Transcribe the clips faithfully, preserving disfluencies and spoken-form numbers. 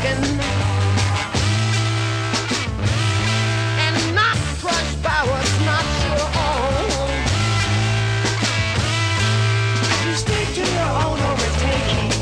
broken and not crushed by what's not your own. You stick to your own overtaking.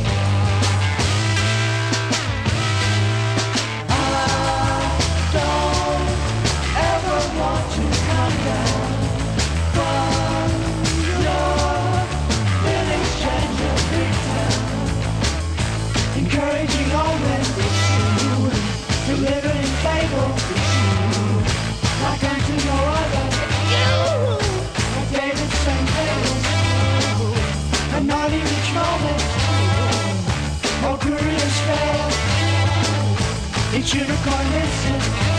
I don't ever want to come down from your village and your big town. Encouraging all men it's you, to live in fable it's you, like unto no other it's you, like David sang fables and not in each moment more curious fail it's unicorn missing.